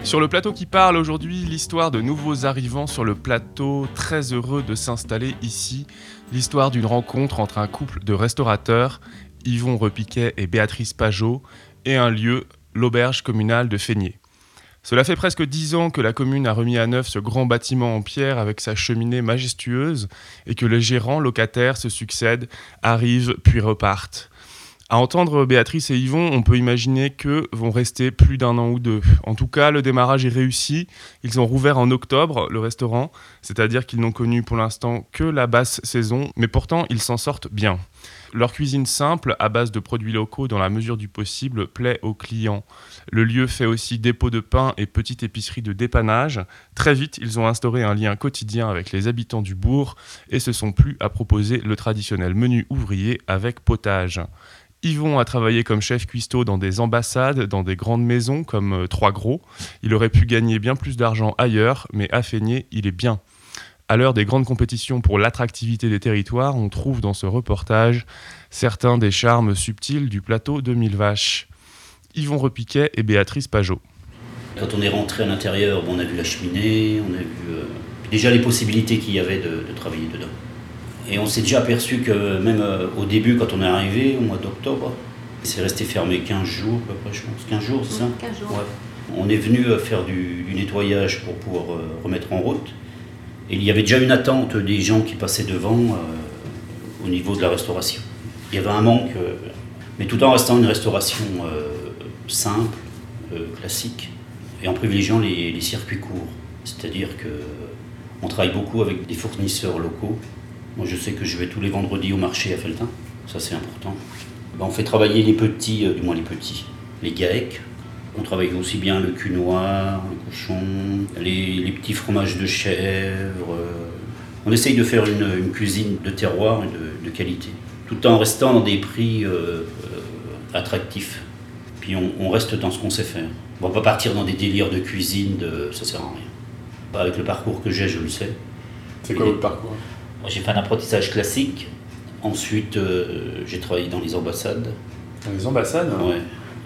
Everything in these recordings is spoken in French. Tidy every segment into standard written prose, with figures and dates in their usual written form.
Sur le plateau qui parle aujourd'hui, l'histoire de nouveaux arrivants sur le plateau, très heureux de s'installer ici. L'histoire d'une rencontre entre un couple de restaurateurs, Yvon Repiquet et Béatrice Pajot, et un lieu, l'auberge communale de Feigné. Cela fait presque 10 ans que la commune a remis à neuf ce grand bâtiment en pierre avec sa cheminée majestueuse et que les gérants locataires se succèdent, arrivent puis repartent. À entendre Béatrice et Yvon, on peut imaginer qu'eux vont rester plus d'1 an ou 2. En tout cas, le démarrage est réussi. Ils ont rouvert en octobre le restaurant, c'est-à-dire qu'ils n'ont connu pour l'instant que la basse saison, mais pourtant ils s'en sortent bien. Leur cuisine simple, à base de produits locaux dans la mesure du possible, plaît aux clients. Le lieu fait aussi dépôt de pain et petite épicerie de dépannage. Très vite, ils ont instauré un lien quotidien avec les habitants du bourg et se sont plus à proposer le traditionnel menu ouvrier avec potage. Yvon a travaillé comme chef cuistot dans des ambassades, dans des grandes maisons comme Trois Gros. Il aurait pu gagner bien plus d'argent ailleurs, mais à Feigné, il est bien. À l'heure des grandes compétitions pour l'attractivité des territoires, on trouve dans ce reportage certains des charmes subtils du plateau de Mille Vaches. Yvon Repiquet et Béatrice Pajot. Quand on est rentré à l'intérieur, on a vu la cheminée, on a vu déjà les possibilités qu'il y avait de travailler dedans. Et on s'est déjà aperçu que même au début, quand on est arrivé, au mois d'octobre, c'est resté fermé 15 jours, à peu près, je pense. 15 jours, c'est ça ? 15 jours. Ouais. On est venu faire du nettoyage pour pouvoir remettre en route. Et il y avait déjà une attente des gens qui passaient devant au niveau de la restauration. Il y avait un manque, mais tout en restant une restauration simple, classique, et en privilégiant les circuits courts. C'est-à-dire qu'on travaille beaucoup avec des fournisseurs locaux. Moi, je sais que je vais tous les vendredis au marché à Felletin, ça c'est important. On fait travailler les petits, les GAEC. On travaille aussi bien le cul noir, le cochon, les petits fromages de chèvre. On essaye de faire une cuisine de terroir et de qualité, tout en restant dans des prix attractifs. Puis on reste dans ce qu'on sait faire. On ne va pas partir dans des délires de cuisine, ça sert à rien. Avec le parcours que j'ai, je le sais. C'est quoi votre parcours ? J'ai fait un apprentissage classique. Ensuite, j'ai travaillé dans les ambassades. Dans les ambassades ? Ouais.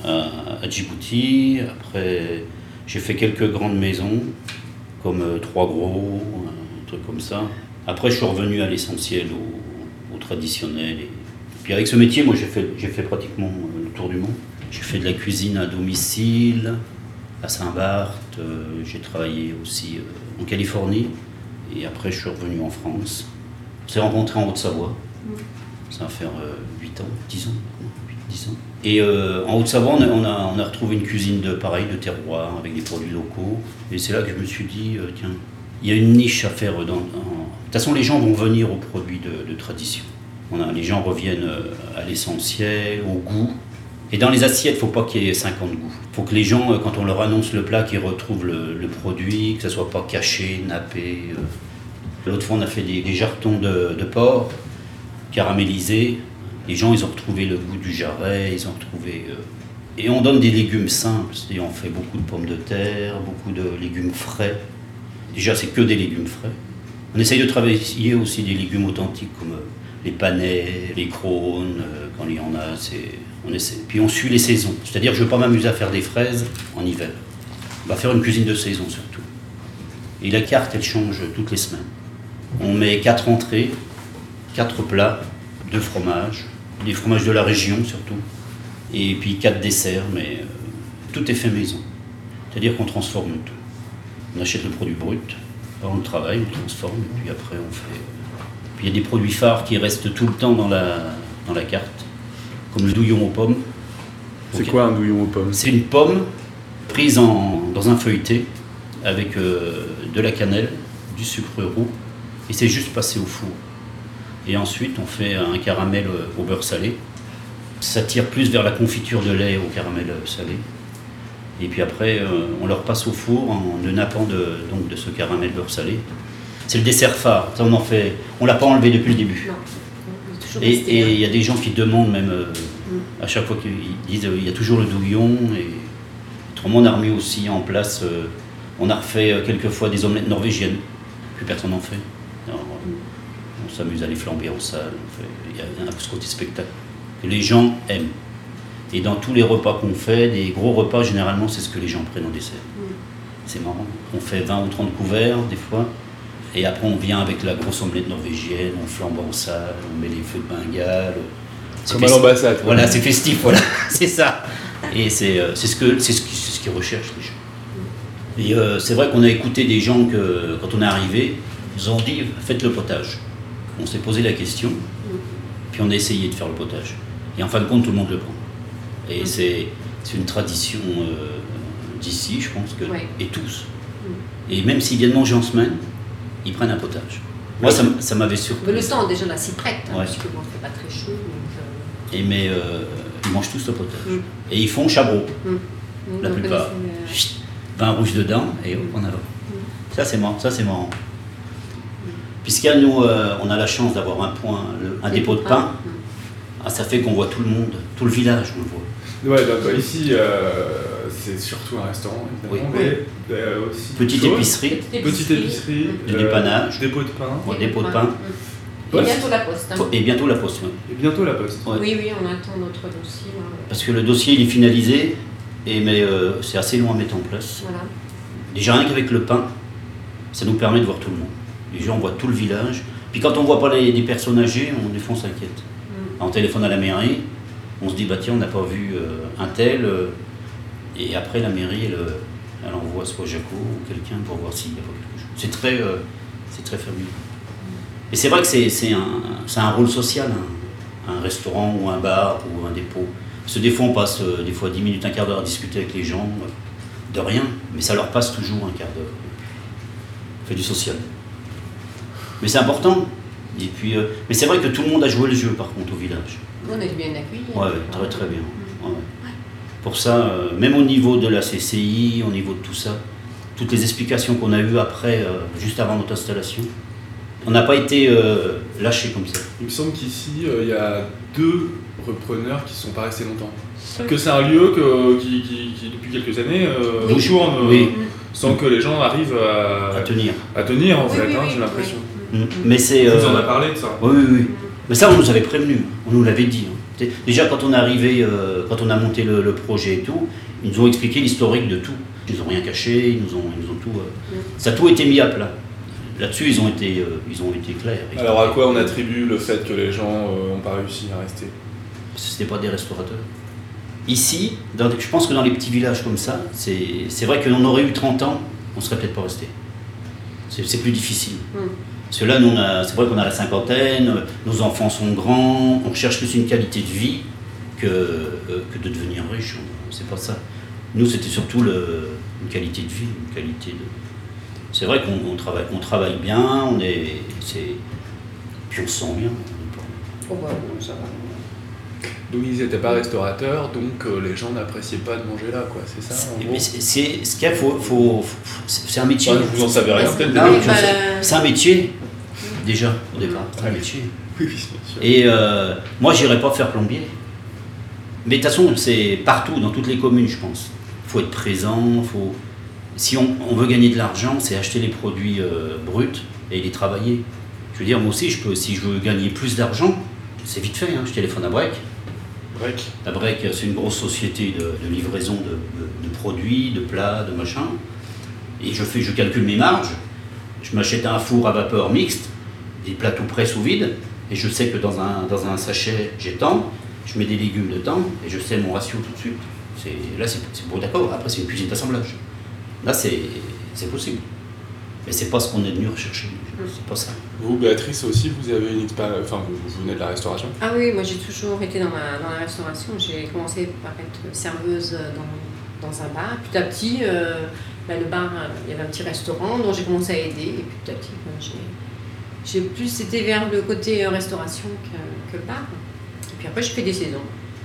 À Djibouti. Après, j'ai fait quelques grandes maisons, comme Trois Gros, un truc comme ça. Après, je suis revenu à l'essentiel, au traditionnel. Et puis avec ce métier, moi, j'ai fait pratiquement le tour du monde. J'ai fait de la cuisine à domicile, à Saint-Barth. J'ai travaillé aussi en Californie. Et après, je suis revenu en France. On s'est rencontrés en Haute-Savoie. Ça va faire 10 ans. Et en Haute-Savoie, on a retrouvé une cuisine de terroir, avec des produits locaux. Et c'est là que je me suis dit, tiens, il y a une niche à faire. De toute façon, les gens vont venir aux produits de tradition. Les gens reviennent à l'essentiel, au goût. Et dans les assiettes, il ne faut pas qu'il y ait 50 goûts. Il faut que les gens, quand on leur annonce le plat, qu'ils retrouvent le produit, que ça ne soit pas caché, nappé. L'autre fois, on a fait des jarretons de porc caramélisés. Les gens, ils ont retrouvé le goût du jarret, ils ont retrouvé... Et on donne des légumes simples, c'est-à-dire on fait beaucoup de pommes de terre, beaucoup de légumes frais. Déjà, c'est que des légumes frais. On essaye de travailler aussi des légumes authentiques comme les panais, les crônes, quand il y en a, on essaie. Puis on suit les saisons, c'est-à-dire que je ne veux pas m'amuser à faire des fraises en hiver. On va faire une cuisine de saison surtout. Et la carte, elle change toutes les semaines. On met 4 entrées, 4 plats, 2 fromages, des fromages de la région surtout, et puis 4 desserts, mais tout est fait maison. C'est-à-dire qu'on transforme tout. On achète le produit brut, on le travaille, on le transforme, et puis après on fait... Puis il y a des produits phares qui restent tout le temps dans la carte, comme le douillon aux pommes. C'est quoi un douillon aux pommes ? C'est une pomme prise dans un feuilleté avec de la cannelle, du sucre roux, et c'est juste passé au four. Et ensuite, on fait un caramel au beurre salé. Ça tire plus vers la confiture de lait au caramel salé. Et puis après, on leur passe au four en le nappant de ce caramel beurre salé. C'est le dessert phare. Ça, on l'a pas enlevé depuis le début. Non, et il y a des gens qui demandent même, à chaque fois qu'ils disent il y a toujours le douillon. Et autrement, on a remis aussi en place, on a refait quelques fois des omelettes norvégiennes. Plus personne n'en fait. Alors, on s'amuse à les flamber en salle. Il y a un peu ce côté spectacle que les gens aiment. Et dans tous les repas qu'on fait, des gros repas, généralement, c'est ce que les gens prennent en dessert. C'est marrant. On fait 20 ou 30 couverts des fois. Et après on vient avec la grosse omelette norvégienne, on flambe en salle, on met les feux de Bengale. Comme à l'ambassade. Voilà, c'est festif, voilà, c'est ça. Et c'est ce qu'ils recherchent les gens. Et c'est vrai qu'on a écouté des gens que, quand on est arrivé, ils ont dit faites le potage. On s'est posé la question, puis on a essayé de faire le potage. Et en fin de compte, tout le monde le prend. Et c'est une tradition d'ici, je pense, que, et tous. Et même s'ils viennent manger en semaine, ils prennent un potage. Moi, ça m'avait surpris. Mais le temps, déjà, là, s'y prête, parce que bon, c'est pas très chaud. Donc, mais ils mangent tous le potage. Et ils font chabreau, la plupart. Vin rouge dedans, et hop, en avant. Ça, c'est marrant. Puisqu'à nous, on a la chance d'avoir un dépôt de pain, ça fait qu'on voit tout le monde, tout le village, on le voit. Ouais, donc ici, c'est surtout un restaurant, évidemment, mais aussi... Petite épicerie. Du dépannage. Dépôt de pain. Dépôt de pain. Et bientôt la poste. Et bientôt la poste, oui. Et bientôt la poste. Ouais. Oui, on attend notre dossier. Là. Parce que le dossier, il est finalisé, mais c'est assez long à mettre en place. Voilà. Déjà, rien qu'avec le pain, ça nous permet de voir tout le monde. Les gens voient tout le village. Puis quand on voit pas des personnes âgées, des fois on s'inquiète. On téléphone à la mairie, on se dit, bah tiens, on n'a pas vu un tel. Et après, la mairie, elle envoie soit Jaco ou quelqu'un pour voir s'il n'y a pas quelque chose. C'est très familier. Et c'est vrai que c'est un rôle social, un restaurant ou un bar ou un dépôt. Parce que des fois, on passe des fois 10 minutes, un quart d'heure à discuter avec les gens, de rien, mais ça leur passe toujours un quart d'heure. On fait du social. Mais c'est important. Et puis, mais c'est vrai que tout le monde a joué le jeu, par contre, au village. On est bien accueillis. Ouais, très bien. Ouais. Pour ça, même au niveau de la CCI, au niveau de tout ça, toutes les explications qu'on a eues après, juste avant notre installation, on n'a pas été lâchés comme ça. Il me semble qu'ici, il y a 2 repreneurs qui ne sont pas restés longtemps. Que c'est un lieu qui depuis quelques années, tourne sans que les gens arrivent à tenir en fait, j'ai l'impression. Mais c'est. Vous en a parlé de ça. Oui. Mais ça, on nous avait prévenu, on nous l'avait dit. Déjà, quand on est arrivé, quand on a monté le projet et tout, ils nous ont expliqué l'historique de tout. Ils nous ont rien caché, ils nous ont tout. Ça a tout été mis à plat. Là-dessus, ils ont été clairs. Alors, à quoi on attribue le fait que les gens n'ont pas réussi à rester? Parce que ce n'était pas des restaurateurs. Ici, je pense que dans les petits villages comme ça, c'est vrai qu'on aurait eu 30 ans, on ne serait peut-être pas resté. C'est plus difficile. Parce que là, c'est vrai qu'on a la cinquantaine, nos enfants sont grands, on cherche plus une qualité de vie que de devenir riche. C'est pas ça. Nous, c'était surtout une qualité de vie, une qualité de... C'est vrai qu'on travaille bien, puis on se sent bien. Oh bah oui, ça va. Donc ils n'étaient pas restaurateurs, donc les gens n'appréciaient pas de manger là, quoi. C'est ça. Mais ce qu'il y a, c'est un métier. Vous en savez rien peut-être. C'est un métier déjà au départ. C'est un métier. Oui, bien sûr. Et moi, j'irais pas faire plombier. Mais de toute façon, c'est partout, dans toutes les communes, je pense. Il faut être présent. Si on veut gagner de l'argent, c'est acheter les produits bruts et les travailler. Je veux dire, moi aussi, si je veux gagner plus d'argent, c'est vite fait. Je téléphone à Brec. La Brec, c'est une grosse société de livraison de produits, de plats, de machins. Et je calcule mes marges. Je m'achète un four à vapeur mixte, des plats tout prêts sous vide, et je sais que dans un sachet, j'ai tant, je mets des légumes dedans, et je sais mon ratio tout de suite. Là, c'est bon, d'accord. Après, c'est une cuisine d'assemblage. Là, c'est possible. Mais c'est pas ce qu'on est venu rechercher. C'est pas ça. Vous, Béatrice, aussi, vous avez une expérience. Enfin, vous venez de la restauration? Ah oui, moi j'ai toujours été dans la restauration. J'ai commencé par être serveuse dans un bar. Petit à petit, le bar, il y avait un petit restaurant dont j'ai commencé à aider. Et petit à petit, j'ai plus été vers le côté restauration que le bar. Et puis après, j'ai fait des saisons.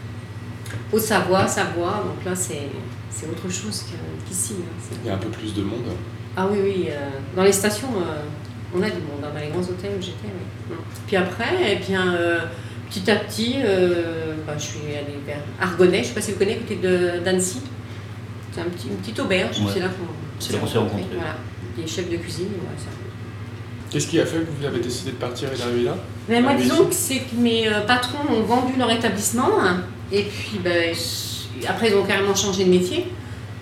Au Savoie, donc là, c'est autre chose qu'ici. Il y a un peu plus de monde. Ah oui, dans les stations, on a du monde, dans les grands hôtels où j'étais, oui. Puis après, petit à petit, je suis allée vers Argonnet, je ne sais pas si vous connaissez, à côté d'Annecy. C'est une petite auberge, c'est là qu'on s'est rencontrés. Voilà, des chefs de cuisine. Voilà, ça. Qu'est-ce qui a fait que vous avez décidé de partir et d'arriver là? Moi, disons que c'est que mes patrons ont vendu leur établissement, et puis après, ils ont carrément changé de métier.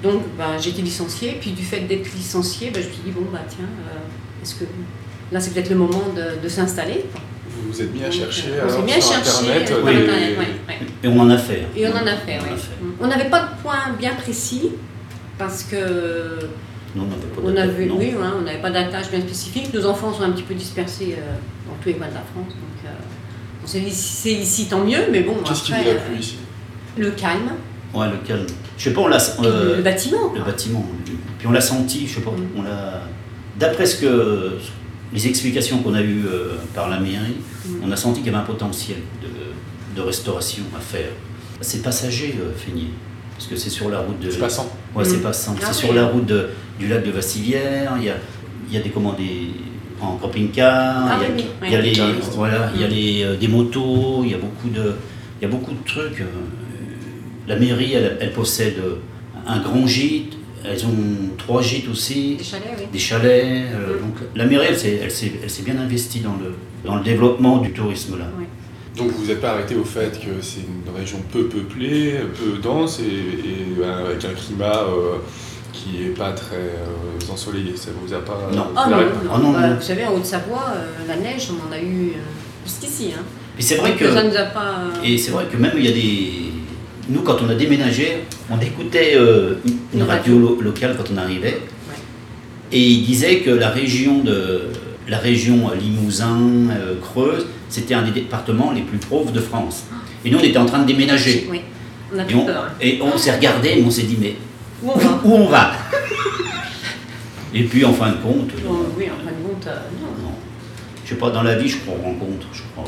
Donc j'ai été licenciée, puis du fait d'être licenciée, je me suis dit tiens, est-ce que là c'est peut-être le moment de s'installer. Vous vous êtes mis à chercher sur Internet. Et on en a fait. On n'avait pas de point bien précis, parce que non, on n'avait pas d'attache bien spécifique. Nos enfants sont un petit peu dispersés dans tous les coins de la France. Donc on s'est dit, si c'est ici, tant mieux, mais bon. Qu'est-ce qui vous a plu ici ? Le calme. Ouais, le calme. Je sais pas, le bâtiment. Le bâtiment. Puis on l'a senti, je sais pas. D'après les explications qu'on a eues par la mairie, on a senti qu'il y avait un potentiel de restauration à faire. C'est passager, Feigné, parce que c'est sur la route de... C'est passant. Ouais, c'est passant. C'est sur la route du lac de Vassivière, il y a des en camping-car, il y a des motos, il y a beaucoup de trucs. La mairie, elle possède un grand gîte. Elles ont 3 gîtes aussi, des chalets. Donc la mairie, elle s'est bien investie dans le développement du tourisme là. Oui. Donc vous vous êtes pas arrêté au fait que c'est une région peu peuplée, peu dense et avec un climat qui est pas très ensoleillé. Ça vous a pas... Non. Non. Vous savez, en Haute-Savoie, la neige, on en a eu jusqu'ici. Hein. Et c'est vrai que ça nous a pas... Et c'est vrai que même il y a des... Nous, quand on a déménagé, on écoutait une radio locale quand on arrivait, et il disait que la région Limousin, Creuse, c'était un des départements les plus pauvres de France. Et nous, on était en train de déménager. Oui, on a peur. Et on s'est regardé et on s'est dit, mais où on va Et puis, en fin de compte... oui, en fin de compte, non. Je sais pas, dans la vie, je crois aux rencontres.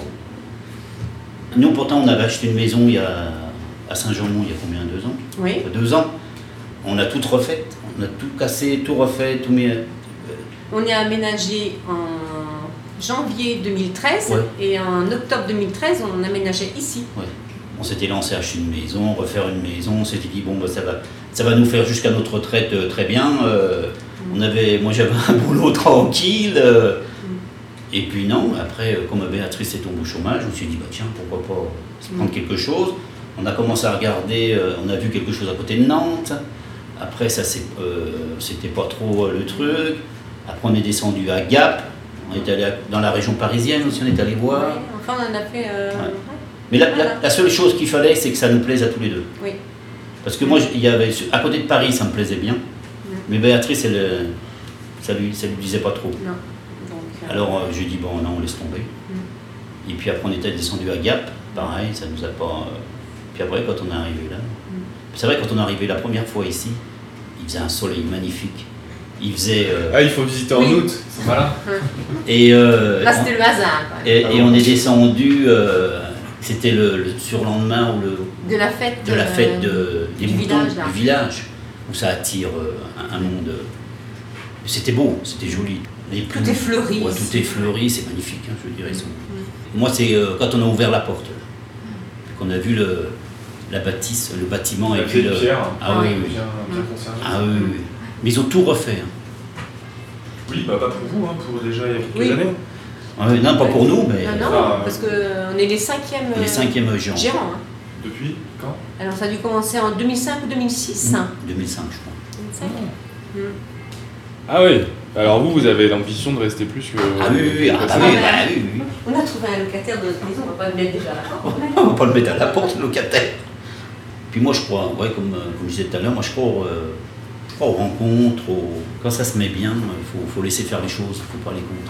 Nous, pourtant, on avait acheté une maison à Saint-Jean-de-Mont, il y a combien, 2 ans ? Oui. 2 ans. On a tout refait, on a tout cassé, tout refait, tout mis... On est aménagé en janvier 2013 et en octobre 2013, on aménageait ici. Ouais. On s'était lancé à acheter une maison, refaire une maison, on s'était dit ça va nous faire jusqu'à notre retraite très bien. Moi j'avais un boulot tranquille. Et puis non, après, comme Béatrice est tombée au chômage, je me suis dit tiens, pourquoi pas se prendre quelque chose. On a commencé à regarder, on a vu quelque chose à côté de Nantes. Après, ça c'était pas trop le truc. Après, on est descendu à Gap. On est allé dans la région parisienne aussi, on est allé voir. Ouais, enfin, on en a fait... Mais la seule chose qu'il fallait, c'est que ça nous plaise à tous les deux. Oui. Parce que moi, à côté de Paris, ça me plaisait bien. Mais Béatrice, ça lui disait pas trop. Non. Alors, j'ai dit, non, on laisse tomber. Et puis après, on était descendu à Gap. Pareil, ça nous a pas... Puis après, quand on est arrivé là... C'est vrai, quand on est arrivé la première fois ici, il faisait un soleil magnifique. Il faisait... il faut visiter en août, c'est malin. Et là, c'était le hasard. Et on est descendu... c'était le surlendemain de la fête des moutons du village, où ça attire un monde. C'était beau, c'était joli. Tout est fleuri. Ouais, tout est fleuri, c'est magnifique, je dirais. Moi, c'est quand on a ouvert la porte, qu'on a vu la bâtisse, le bâtiment et puis pierre. Ah oui, bien conservé. Ah oui. Mais ils ont tout refait. Oui, pas pour vous, pour déjà il y a quelques années. Non, pas pour nous, mais... Non, parce qu'on est les 5e gérants. Depuis quand ? Alors ça a dû commencer en 2005 ou 2006 2005, je crois. 2005. Ah oui. Alors vous avez l'ambition de rester plus que... Ah oui. On a trouvé un locataire de notre maison, on va pas le mettre déjà à la porte. On va pas le mettre à la porte, le locataire. Puis moi je crois, comme je disais tout à l'heure, moi je crois aux rencontres, quand ça se met bien, il faut laisser faire les choses, il ne faut pas aller contre.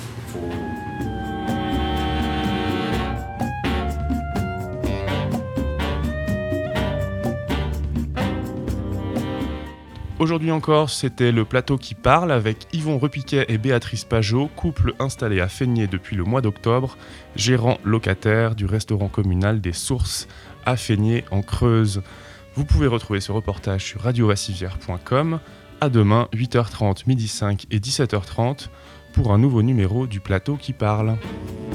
Aujourd'hui encore, c'était le plateau qui parle avec Yvon Repiquet et Béatrice Pajot, couple installé à Feigné depuis le mois d'octobre, gérant locataire du restaurant communal des Sources à Feigné en Creuse. Vous pouvez retrouver ce reportage sur radiovassivière.com. À demain, 8h30, 12h05 et 17h30 pour un nouveau numéro du plateau qui parle.